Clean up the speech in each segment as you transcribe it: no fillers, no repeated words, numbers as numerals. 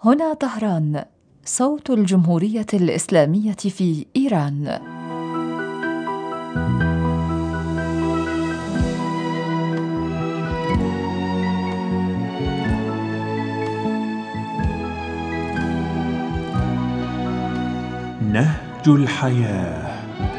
هنا طهران، صوت الجمهورية الإسلامية في إيران. نهج الحياة.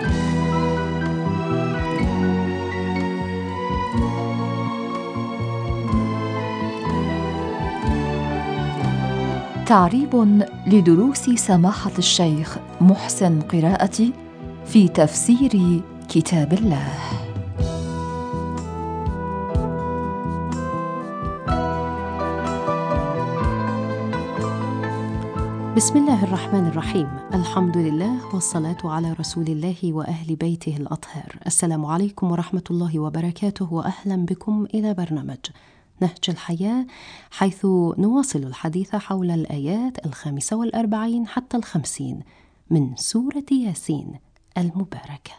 تعريب لدروس سماحة الشيخ محسن قراءتي في تفسير كتاب الله. بسم الله الرحمن الرحيم. الحمد لله والصلاة على رسول الله وأهل بيته الأطهار. السلام عليكم ورحمة الله وبركاته، وأهلا بكم إلى برنامج نهج الحياة، حيث نواصل الحديث حول الآيات 45 حتى 50 من سورة ياسين المباركة.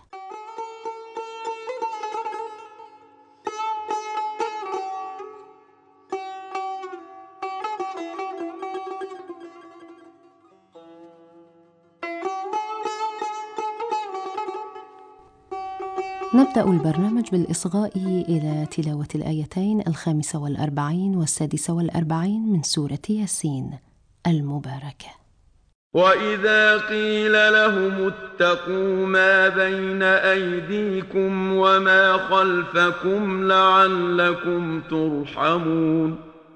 نبدأ البرنامج بالإصغاء إلى تلاوة الآيتين 45 و46 من سورة ياسين المباركة. وإذا قيل لهم اتقوا ما بين أيديكم وما خلفكم لعلكم ترحمون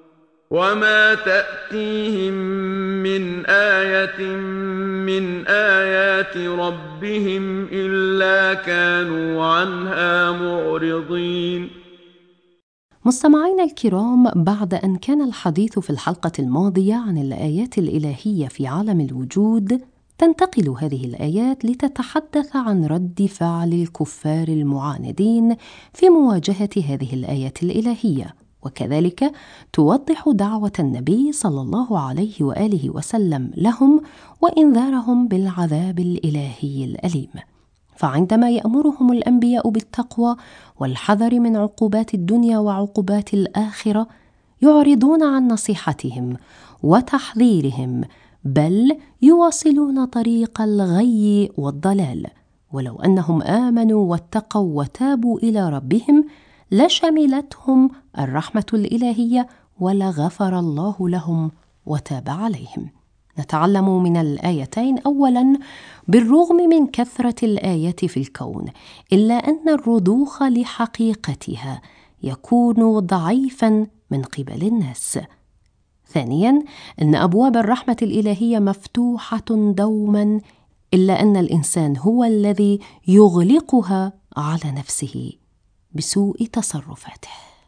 وما تأتيهم من آية من آيات ربهم إلا كانوا عنها معرضين. مستمعينا الكرام، بعد أن كان الحديث في الحلقة الماضية عن الآيات الإلهية في عالم الوجود، تنتقل هذه الآيات لتتحدث عن رد فعل الكفار المعاندين في مواجهة هذه الآيات الإلهية، وكذلك توضح دعوة النبي صلى الله عليه وآله وسلم لهم وإنذارهم بالعذاب الإلهي الأليم. فعندما يأمرهم الأنبياء بالتقوى والحذر من عقوبات الدنيا وعقوبات الآخرة، يعرضون عن نصيحتهم وتحذيرهم، بل يواصلون طريق الغي والضلال. ولو أنهم آمنوا واتقوا وتابوا إلى ربهم لشملتهم الرحمة الإلهية ولغفر الله لهم وتاب عليهم. نتعلم من الآيتين أولاً، بالرغم من كثرة الآيات في الكون، إلا أن الرضوخ لحقيقتها يكون ضعيفاً من قبل الناس. ثانياً، أن أبواب الرحمة الإلهية مفتوحة دوماً، إلا أن الإنسان هو الذي يغلقها على نفسه بسوء تصرفاته.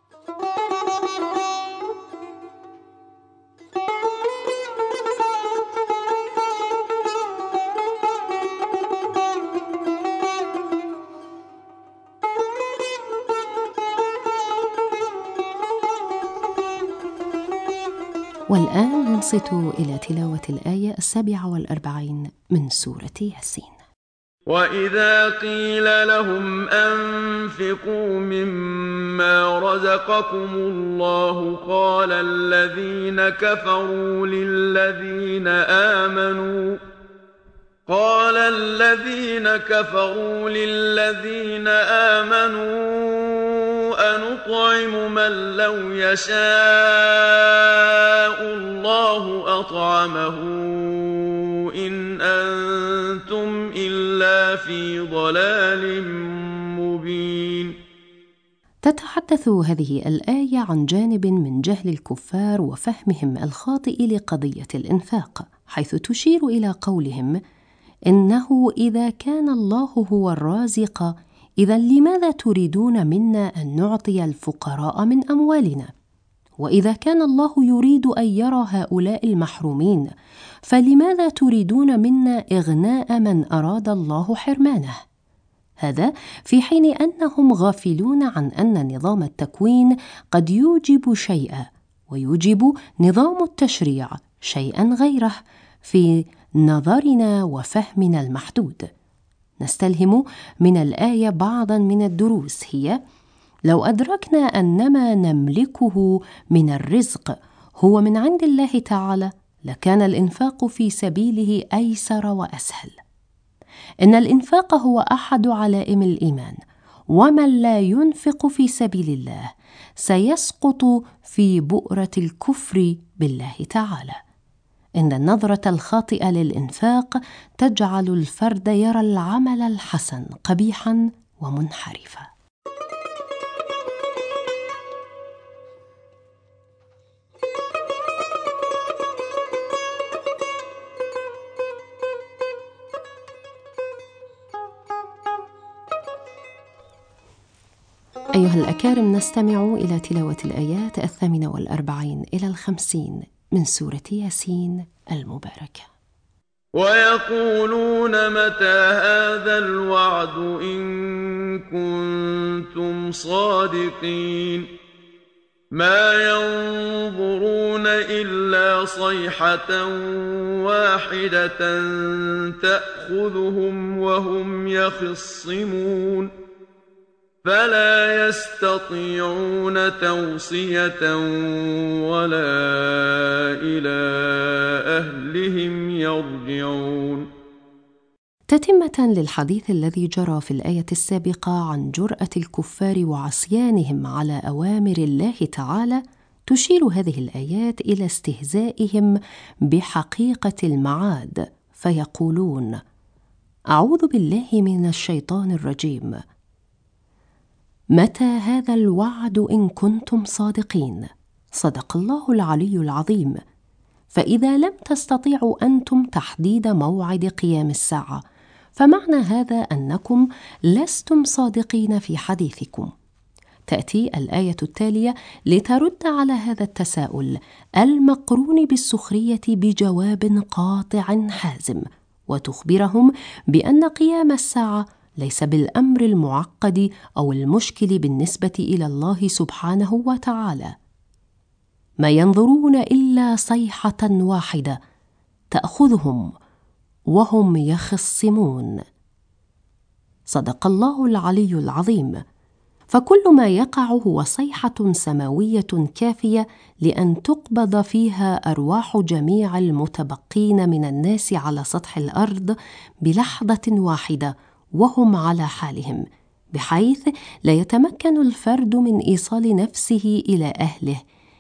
والآن ننصت إلى تلاوة الآية 47 من سورة ياسين. وإذا قيل لهم أنفقوا مما رزقكم الله قال الذين كفروا للذين آمنوا أنطعم من لو يشاء الله أطعمه إن أنتم إلا في ضلال مبين. تتحدث هذه الآية عن جانب من جهل الكفار وفهمهم الخاطئ لقضية الإنفاق، حيث تشير إلى قولهم إنه إذا كان الله هو الرازق، إذن لماذا تريدون منا أن نعطي الفقراء من أموالنا؟ وإذا كان الله يريد أن يرى هؤلاء المحرومين، فلماذا تريدون منا إغناء من أراد الله حرمانه؟ هذا في حين أنهم غافلون عن أن نظام التكوين قد يوجب شيئا، ويوجب نظام التشريع شيئا غيره في نظرنا وفهمنا المحدود. نستلهم من الآية بعضا من الدروس، هي: لو أدركنا أن ما نملكه من الرزق هو من عند الله تعالى لكان الإنفاق في سبيله أيسر وأسهل. إن الإنفاق هو أحد علائم الإيمان، ومن لا ينفق في سبيل الله سيسقط في بؤرة الكفر بالله تعالى. إن النظرة الخاطئة للإنفاق تجعل الفرد يرى العمل الحسن قبيحاً ومنحرفاً. أيها الأكارم، نستمع إلى تلاوة الآيات 48 إلى 50 من سورة ياسين المباركة. ويقولون متى هذا الوعد إن كنتم صادقين ما ينظرون إلا صيحة واحدة تأخذهم وهم يخصمون فلا يستطيعون توصية ولا إلى أهلهم يرجعون. تتمة للحديث الذي جرى في الآية السابقة عن جرأة الكفار وعصيانهم على أوامر الله تعالى، تشير هذه الآيات إلى استهزائهم بحقيقة المعاد، فيقولون: أعوذ بالله من الشيطان الرجيم، متى هذا الوعد إن كنتم صادقين؟ صدق الله العلي العظيم. فإذا لم تستطيعوا أنتم تحديد موعد قيام الساعة، فمعنى هذا أنكم لستم صادقين في حديثكم. تأتي الآية التالية لترد على هذا التساؤل المقرون بالسخرية بجواب قاطع حازم، وتخبرهم بأن قيام الساعة ليس بالأمر المعقد أو المشكل بالنسبة إلى الله سبحانه وتعالى. ما ينظرون إلا صيحة واحدة تأخذهم وهم يخصمون. صدق الله العلي العظيم. فكل ما يقع هو صيحة سماوية كافية لأن تقبض فيها أرواح جميع المتبقين من الناس على سطح الأرض بلحظة واحدة وهم على حالهم، بحيث لا يتمكن الفرد من إيصال نفسه إلى أهله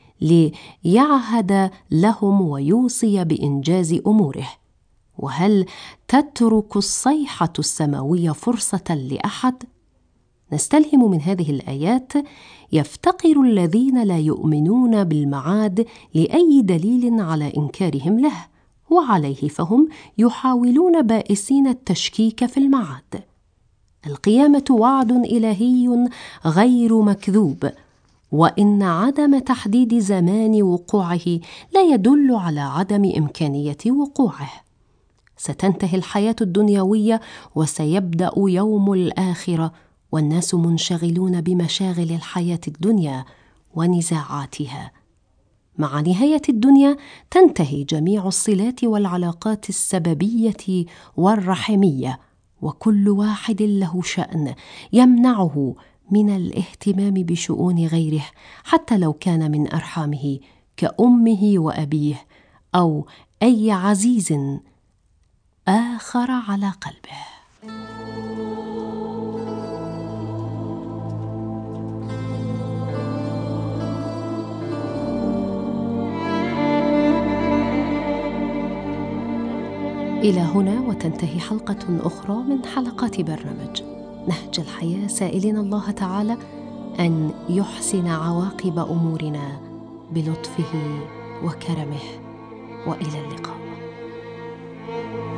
ليعهد لهم ويوصي بإنجاز أموره. وهل تترك الصيحة السماوية فرصة لأحد؟ نستلهم من هذه الآيات: يفتقر الذين لا يؤمنون بالمعاد لأي دليل على إنكارهم له، وعليه فهم يحاولون بائسين التشكيك في المعاد. القيامة وعد إلهي غير مكذوب، وإن عدم تحديد زمان وقوعه لا يدل على عدم إمكانية وقوعه. ستنتهي الحياة الدنيوية وسيبدأ يوم الآخرة، والناس منشغلون بمشاغل الحياة الدنيا ونزاعاتها. مع نهاية الدنيا تنتهي جميع الصلات والعلاقات السببية والرحمية، وكل واحد له شأن يمنعه من الاهتمام بشؤون غيره، حتى لو كان من أرحامه كأمه وأبيه أو أي عزيز آخر على قلبه. إلى هنا وتنتهي حلقة أخرى من حلقات برنامج نهج الحياة، سائلين الله تعالى أن يحسن عواقب أمورنا بلطفه وكرمه، وإلى اللقاء.